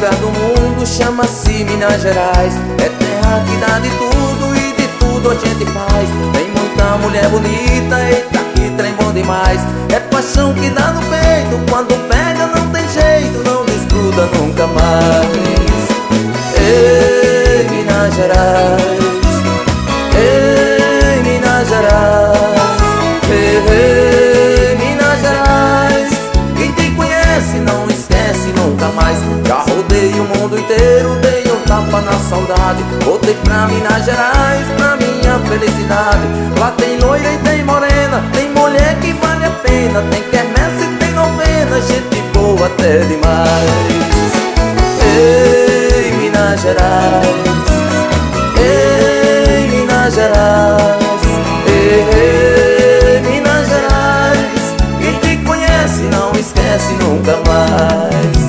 lugar do mundo chama-se Minas Gerais. É terra que dá de tudo e de tudo a gente faz. Tem muita mulher bonita, eita, que trem bom demais. É paixão que dá no peito, quando pega não tem jeito, não desgruda nunca mais. Ei, Minas Gerais, ei, Minas Gerais, ei, Minas Gerais. Quem te conhece não esquece nunca mais. Já rodei o mundo inteiro, dei um tapa na saudade. Voltei pra Minas Gerais, pra minha felicidade. Lá tem loira e tem morena, tem mulher que vale a pena. Tem quermesse e tem novena, gente boa até demais. Ei, Minas Gerais, ei, Minas Gerais, ei, Minas Gerais. Quem te conhece não esquece nunca mais.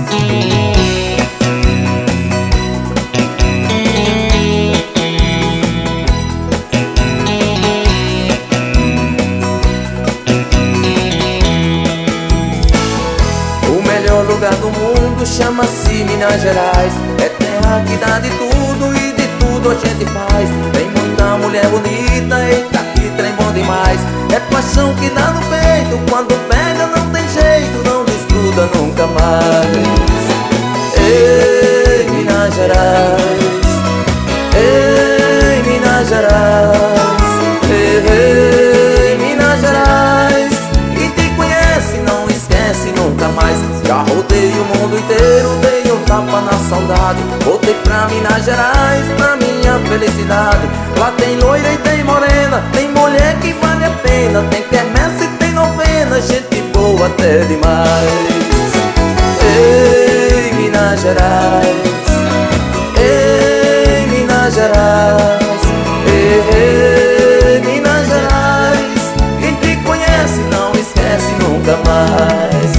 O lugar do mundo chama-se Minas Gerais. É terra que dá de tudo e de tudo a gente faz. Tem muita mulher bonita, eita, que trem bom demais. É paixão que dá no peito, quando pega não tem jeito, não desgruda nunca mais. Ei, Minas Gerais, ei, Minas Gerais, ei, Minas Gerais. Quem te conhece não esquece nunca mais. Já rodei o mundo inteiro, dei um tapa na saudade. Voltei pra Minas Gerais, pra minha felicidade. Lá tem loira e tem morena, tem mulher que vale a pena. Tem quermesse e tem novena, gente boa até demais. Ei, Minas Gerais, ei, Minas Gerais, ei, Minas Gerais. Quem te conhece não esquece nunca mais.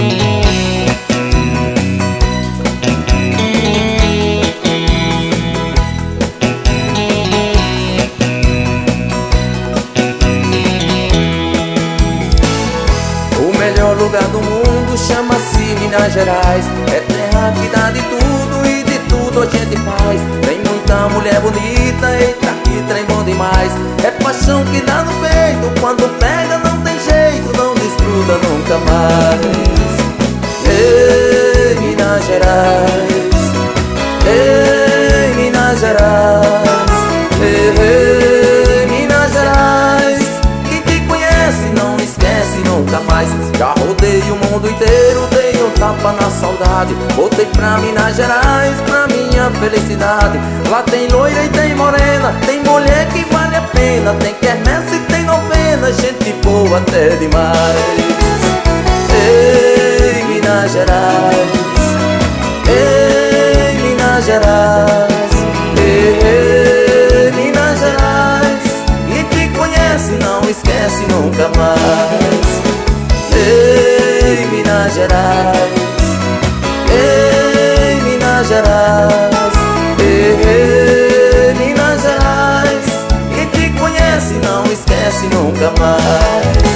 O lugar do mundo chama-se Minas Gerais. É terra que dá de tudo e de tudo a gente faz. Tem muita mulher bonita, eita, que trem bom demais. É paixão que dá no peito, quando pega não tem jeito, não desgruda nunca mais. Ei, Minas Gerais, ei, Minas Gerais, ei, Minas Gerais. Quem te conhece não esquece nunca mais. Já rodei o mundo inteiro, dei um tapa na saudade. Voltei pra Minas Gerais, pra minha felicidade. Lá tem loira e tem morena, tem mulher que vale a pena. Tem quermesse e tem novena, gente boa até demais. Ei, Minas Gerais, ei, Minas Gerais, ei, Minas Gerais. Quem te conhece não esquece nunca mais. Ei, Minas Gerais, ei, Minas Gerais, ei, Minas Gerais. Quem te conhece não esquece nunca mais.